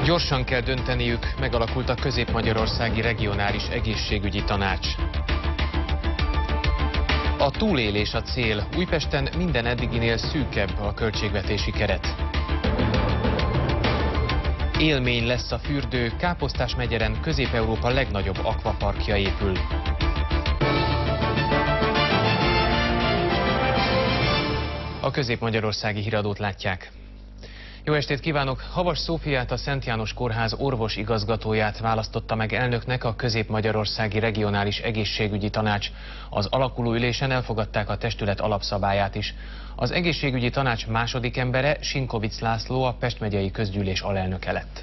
Gyorsan kell dönteniük, megalakult a Közép-Magyarországi Regionális Egészségügyi Tanács. A túlélés a cél. Újpesten minden eddiginél szűkebb a költségvetési keret. Élmény lesz a fürdő, Káposztásmegyeren Közép-Európa legnagyobb akvaparkja épül. A közép-magyarországi híradót látják. Jó estét kívánok! Havas Szófiát, a Szent János Kórház orvos igazgatóját választotta meg elnöknek a Közép-Magyarországi Regionális Egészségügyi Tanács. Az alakuló ülésen elfogadták a testület alapszabályát is. Az egészségügyi tanács második embere, Sinkovics László, a Pest megyei közgyűlés alelnöke lett.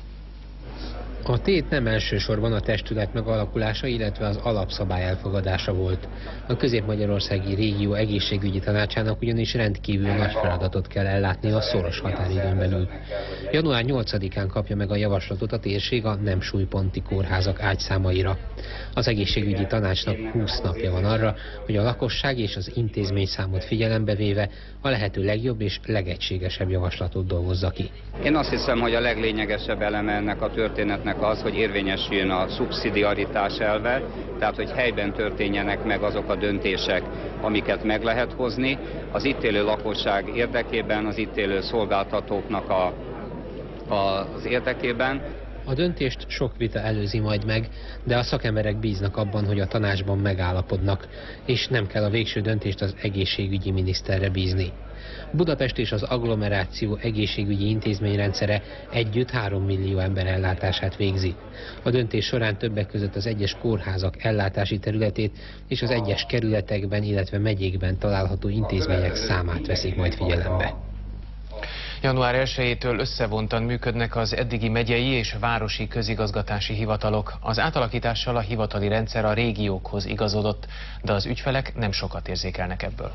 A tét nem elsősorban a testület megalakulása, illetve az alapszabály elfogadása volt. A Közép-Magyarországi Régió Egészségügyi Tanácsának ugyanis rendkívül nagy feladatot kell ellátni a szoros határidőn belül. Január 8-án kapja meg a javaslatot a térség a nem súlyponti kórházak ágyszámaira. Az egészségügyi tanácsnak 20 napja van arra, hogy a lakosság és az intézményszámot figyelembe véve a lehető legjobb és legegységesebb javaslatot dolgozza ki. Én azt hiszem, hogy a leglényegesebb eleme ennek a történetnek az, hogy érvényesüljön a szubszidiaritás elve, tehát hogy helyben történjenek meg azok a döntések, amiket meg lehet hozni, az itt élő lakosság érdekében, az itt élő szolgáltatóknak az érdekében. A döntést sok vita előzi majd meg, de a szakemberek bíznak abban, hogy a tanácsban megállapodnak, és nem kell a végső döntést az egészségügyi miniszterre bízni. Budapest és az agglomeráció egészségügyi intézményrendszere együtt 3 millió ember ellátását végzi. A döntés során többek között az egyes kórházak ellátási területét és az egyes kerületekben, illetve megyékben található intézmények számát veszik majd figyelembe. Január 1-től összevontan működnek az eddigi megyei és városi közigazgatási hivatalok. Az átalakítással a hivatali rendszer a régiókhoz igazodott, de az ügyfelek nem sokat érzékelnek ebből.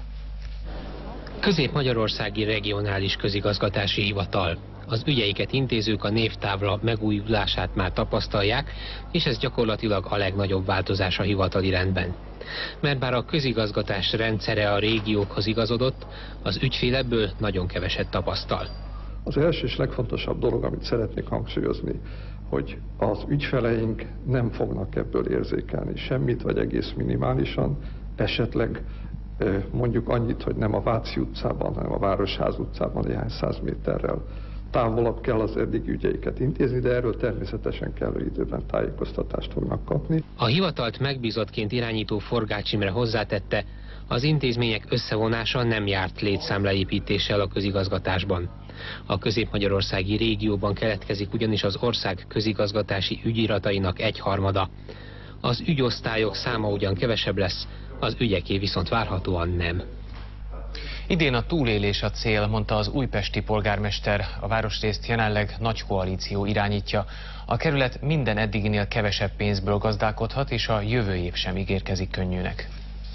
Közép-Magyarországi Regionális Közigazgatási Hivatal. Az ügyeiket intézők a névtávla megújulását már tapasztalják, és ez gyakorlatilag a legnagyobb változás a hivatali rendben. Mert bár a közigazgatás rendszere a régiókhoz igazodott, az ügyfél ebből nagyon keveset tapasztal. Az első és legfontosabb dolog, amit szeretnék hangsúlyozni, hogy az ügyfeleink nem fognak ebből érzékelni semmit, vagy egész minimálisan, esetleg mondjuk annyit, hogy nem a Váci utcában, hanem a Városház utcában néhány 100 méterrel távolabb kell az eddigi ügyeiket intézni, de erről természetesen kellő időben tájékoztatást fognak kapni. A hivatalt megbízottként irányító Forgács Imre hozzátette, az intézmények összevonása nem járt létszámleépítéssel a közigazgatásban. A közép-magyarországi régióban keletkezik ugyanis az ország közigazgatási ügyiratainak 1/3. Az ügyosztályok száma ugyan kevesebb lesz, az ügyeké viszont várhatóan nem. Idén a túlélés a cél, mondta az újpesti polgármester. A városrészt jelenleg nagy koalíció irányítja. A kerület minden eddiginél kevesebb pénzből gazdálkodhat, és a jövő év sem ígérkezik könnyűnek.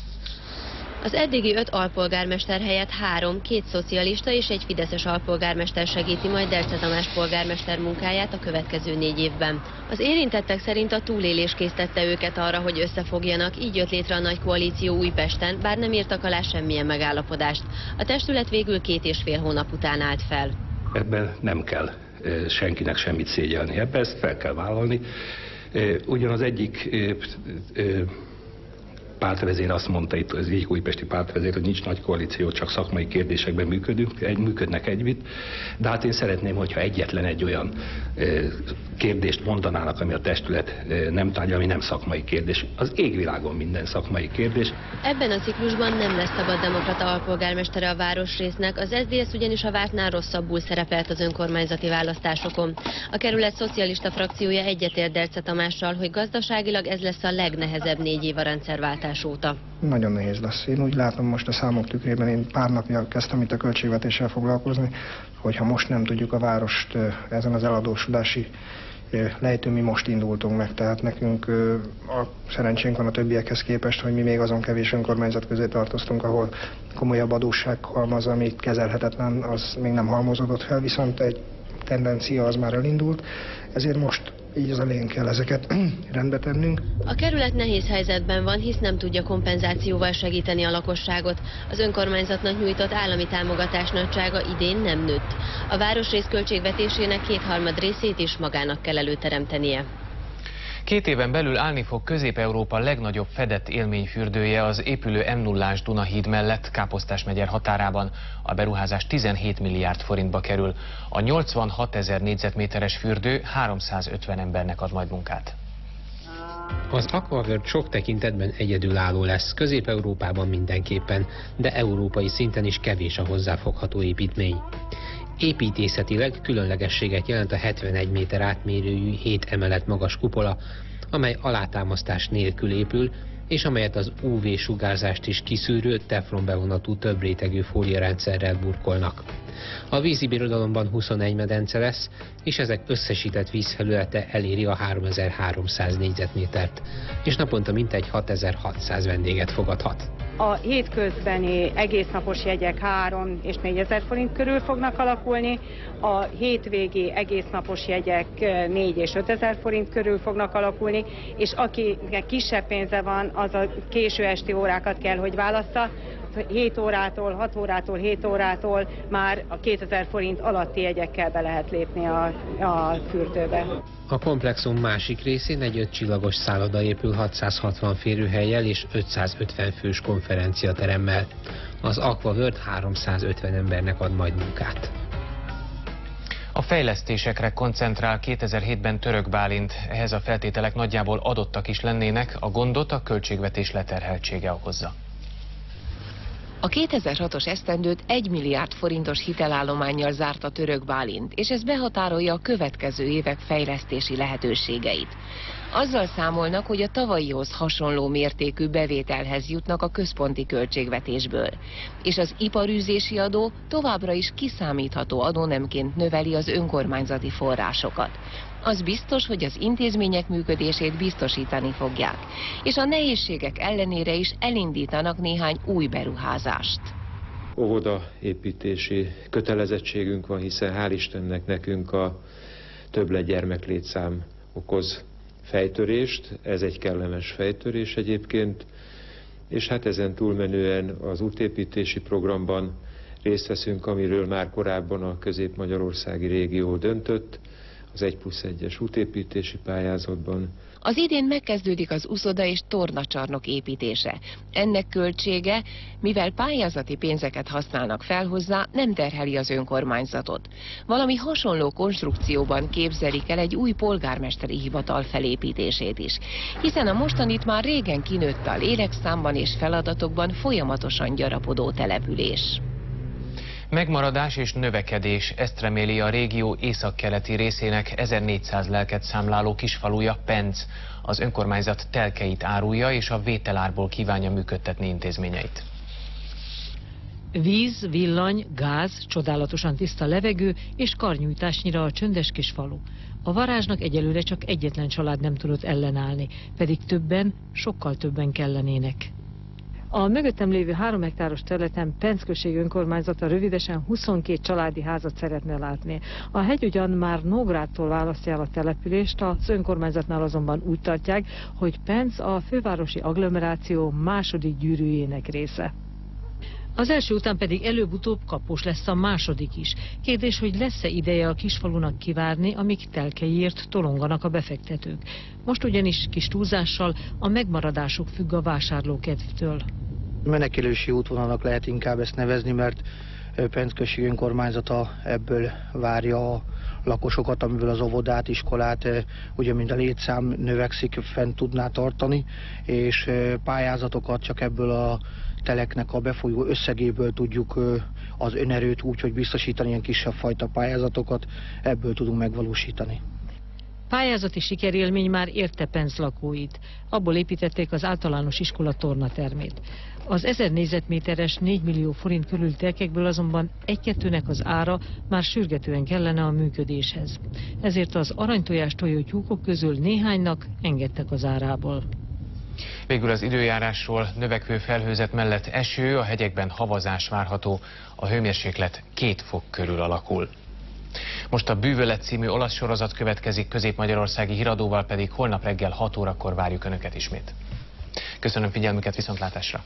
Az eddigi 5 alpolgármester helyett 3, 2 szocialista és egy fideszes alpolgármester segíti majd Delce Tamás polgármester munkáját a következő 4 évben. Az érintettek szerint a túlélés késztette őket arra, hogy összefogjanak, így jött létre a nagy koalíció Újpesten, bár nem írtak alá semmilyen megállapodást. A testület végül 2,5 hónap után állt fel. Ebben nem kell senkinek semmit szégyelni, ebben ezt fel kell vállalni. Ugyan az egyik pártvezér azt mondta itt, az egyik újpesti pártvezér, hogy nincs nagy koalíció, csak szakmai kérdésekben működnek együtt. De hát én szeretném, hogyha egyetlen egy olyan kérdést mondanának, ami a testület nem tárgya, ami nem szakmai kérdés. Az égvilágon minden szakmai kérdés. Ebben a ciklusban nem lesz szabaddemokrata alpolgármestere a városrésznek, az SZDSZ ugyanis a vártnál rosszabbul szerepelt az önkormányzati választásokon. A kerület szocialista frakciója egyetért Delce Tamással, hogy gazdaságilag ez lesz a legnehezebb 4 év a rendszerváltás óta. Nagyon nehéz lesz. Én úgy látom most a számok tükrében, én pár napja kezdtem itt a költségvetéssel foglalkozni, hogyha most nem tudjuk a várost ezen az eladósodási lejtőn, mi most indultunk meg, tehát nekünk a szerencsénk van a többiekhez képest, hogy mi még azon kevés önkormányzat közé tartoztunk, ahol komolyabb adósság halmaz, ami kezelhetetlen, az még nem halmozódott fel, viszont egy tendencia az már elindult, ezért most így az elején kell ezeket rendbe tennünk. A kerület nehéz helyzetben van, hisz nem tudja kompenzációval segíteni a lakosságot. Az önkormányzatnak nyújtott állami támogatás nagysága idén nem nőtt. A városrész költségvetésének 2/3 részét is magának kell előteremtenie. 2 éven belül állni fog Közép-Európa legnagyobb fedett élményfürdője az épülő M0-ás Dunahíd mellett Káposztásmegyer határában. A beruházás 17 milliárd forintba kerül. A 86 000 négyzetméteres fürdő 350 embernek ad majd munkát. Az Aquaworld sok tekintetben egyedülálló lesz, Közép-Európában mindenképpen, de európai szinten is kevés a hozzáfogható építmény. Építészetileg különlegességet jelent a 71 méter átmérőjű 7 emelet magas kupola, amely alátámasztás nélkül épül, és amelyet az UV-sugárzást is kiszűrő teflonbevonatú több rétegű fóliarendszerrel burkolnak. A vízi birodalomban 21 medence lesz, és ezek összesített vízfelülete eléri a 3300 négyzetmétert, és naponta mintegy 6600 vendéget fogadhat. A hétközbeni egésznapos jegyek 3 és 4 ezer forint körül fognak alakulni, a hétvégi egésznapos jegyek 4 és 5 ezer forint körül fognak alakulni, és akinek kisebb pénze van, az a késő esti órákat kell, hogy válassza. 7 órától, 6 órától, 7 órától már a 2000 forint alatti jegyekkel be lehet lépni a fürdőbe. A komplexum másik részén egy 5 csillagos szálloda épül 660 férőhellyel és 550 fős konferenciateremmel. Az Aquaworld 350 embernek ad majd munkát. A fejlesztésekre koncentrál 2007-ben Török Bálint, ehhez a feltételek nagyjából adottak is lennének, a gondot a költségvetés leterheltsége okozza. A 2006-os esztendőt 1 milliárd forintos hitelállománnyal zárt a Török Bálint, és ez behatárolja a következő évek fejlesztési lehetőségeit. Azzal számolnak, hogy a tavalyihoz hasonló mértékű bevételhez jutnak a központi költségvetésből, és az iparűzési adó továbbra is kiszámítható adónemként növeli az önkormányzati forrásokat. Az biztos, hogy az intézmények működését biztosítani fogják, és a nehézségek ellenére is elindítanak néhány új beruházást. Óvodaépítési kötelezettségünk van, hiszen hál' Istennek nekünk a többlet gyermeklétszám okoz fejtörést, ez egy kellemes fejtörés egyébként, és hát ezen túlmenően az útépítési programban részt veszünk, amiről már korábban a közép-magyarországi régió döntött, az 1+1-es útépítési pályázatban. Az idén megkezdődik az uszoda és tornacsarnok építése. Ennek költsége, mivel pályázati pénzeket használnak fel hozzá, nem terheli az önkormányzatot. Valami hasonló konstrukcióban képzelik el egy új polgármesteri hivatal felépítését is, hiszen a mostanit már régen kinőtte a lélekszámban és feladatokban folyamatosan gyarapodó település. Megmaradás és növekedés, ezt reméli a régió északkeleti részének 1400 lelket számláló kisfaluja Penc. Az önkormányzat telkeit árulja és a vételárból kívánja működtetni intézményeit. Víz, villany, gáz, csodálatosan tiszta levegő és karnyújtásnyira a csöndes kis falu. A varázsnak egyelőre csak egyetlen család nem tudott ellenállni, pedig többen, sokkal többen kellenének. A mögöttem lévő 3 hektáros területen Penc község önkormányzata rövidesen 22 családi házat szeretne látni. A hegy ugyan már Nógrádtól választja el a települést, az önkormányzatnál azonban úgy tartják, hogy Penc a fővárosi agglomeráció második gyűrűjének része. Az első után pedig előbb-utóbb kapós lesz a második is. Kérdés, hogy lesz-e ideje a kisfalunak kivárni, amíg telkeiért tolonganak a befektetők. Most ugyanis kis túlzással a megmaradásuk függ a vásárlókedvtől. Menekülési útvonalnak lehet inkább ezt nevezni, mert Penc község önkormányzata ebből várja a lakosokat, amiből az óvodát, iskolát, ugye mint a létszám növekszik, fent tudná tartani, és pályázatokat csak ebből a teleknek a befolyó összegéből tudjuk az önerőt úgy, hogy biztosítani ilyen kisebb fajta pályázatokat, ebből tudunk megvalósítani. Pályázati sikerélmény már érte Penc lakóit. Abból építették az általános iskola tornatermét. Az 1000 négyzetméteres 4 millió forint körül telkekből azonban 1-2-nek az ára már sürgetően kellene a működéshez. Ezért az aranytojás tojó tyúkok közül néhánynak engedtek az árából. Végül az időjárásról: növekvő felhőzet mellett eső, a hegyekben havazás várható, a hőmérséklet 2 fok körül alakul. Most a Bűvölet című olasz sorozat következik, közép-magyarországi híradóval pedig holnap reggel 6 órakor várjuk Önöket ismét. Köszönöm figyelmüket, viszontlátásra!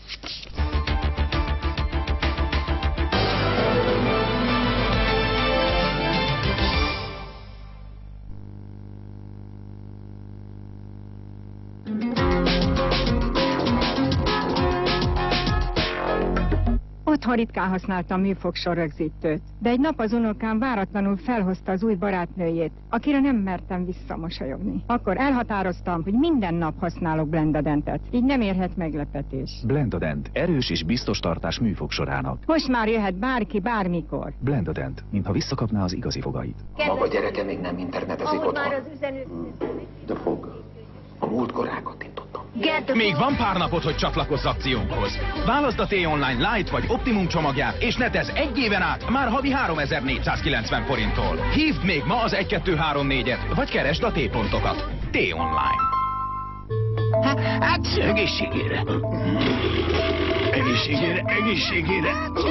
Otthon ritkán használtam műfogsorú rögzítőt, de egy nap az unokám váratlanul felhozta az új barátnőjét, akire nem mertem visszamosolyogni. Akkor elhatároztam, hogy minden nap használok Blendadentet, így nem érhet meglepetés. Blendadent, erős és biztos tartás műfogsorának. Most már jöhet bárki, bármikor. Blendadent, mintha visszakapná az igazi fogait. Maga gyereke még nem internetezik otthon. De fog. A múltkor elkattintottam. Még van pár napot, hogy csatlakozz akciónkhoz. Válaszd a T-Online Lite vagy Optimum csomagját, és netezz egy éven át már havi 3490 forinttól. Hívd még ma az 1234-et, vagy keresd a T-pontokat. T-Online. Hát egészségére. Egészségére, egészségére.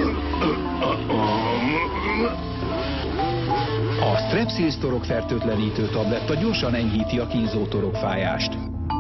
A Strepsils torokfertőtlenítő tabletta gyorsan enyhíti a kínzó torokfájást.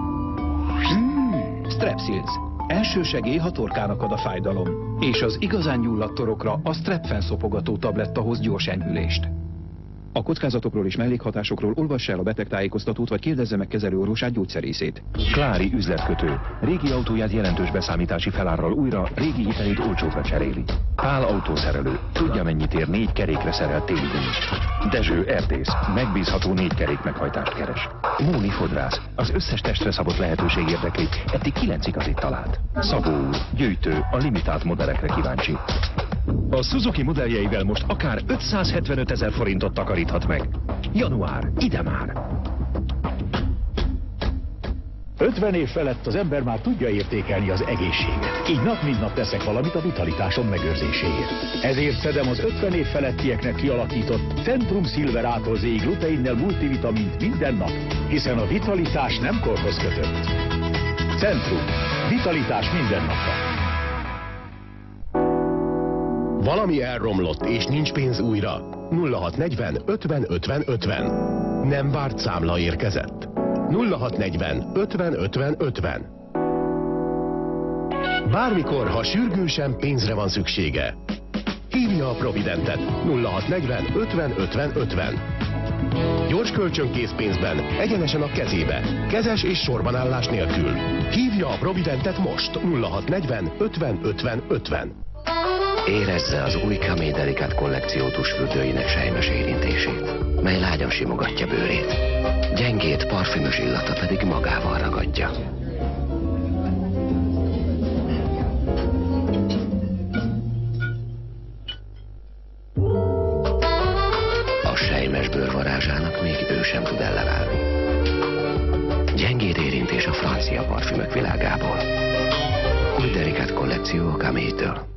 Strepsils. Első segély, ha torkának ad a fájdalom. És az igazán gyulladt torokra a Strepfen szopogató tabletta hoz gyors enyhülést. A kockázatokról és mellékhatásokról olvassa el a betegtájékoztatót, vagy kérdezze meg kezelőorvosát, gyógyszerészét. Klári üzletkötő. Régi autóját jelentős beszámítási felárral újra, régi hitelét olcsóbbre cseréli. Pál autószerelő. Tudja, mennyit ér 4 kerékre szerelt téli gumi. Dezső erdész. Megbízható 4 kerék meghajtást keres. Móni fodrász. Az összes testre szabott lehetőség érdekli. Eddig 9 igazit talált. Szabó úr. Gyűjtő. A limitált modellekre kíváncsi. A Suzuki modelljeivel most akár 575 000 forintot takaríthat meg. Január, ide már! 50 év felett az ember már tudja értékelni az egészséget. Így nap mint nap teszek valamit a vitalitásom megőrzéséért. Ezért szedem az 50 év felettieknek kialakított Centrum Silverától Z gluteinnel multivitamint minden nap, hiszen a vitalitás nem korhoz kötött. Centrum. Vitalitás minden napra. Valami elromlott és nincs pénz újra. 0640 50 50 50. Nem várt számla érkezett. 0640 50 50 50. Bármikor, ha sürgősen pénzre van szüksége, hívja a Providentet 0640 50 50 50. Gyors kölcsönkészpénzben, egyenesen a kezébe, kezes és sorbanállás nélkül. Hívja a Providentet most 0640 50 50 50. Érezze az új Camé Delicat kollekció tusfürdőinek sejmes érintését, mely lágyan simogatja bőrét. Gyengét, parfümös illata pedig magával ragadja. A sejmes bőr varázsának még ő sem tud ellenállni. Gyengéd érintés a francia parfümök világából. Új Delicat kollekció a Camétől.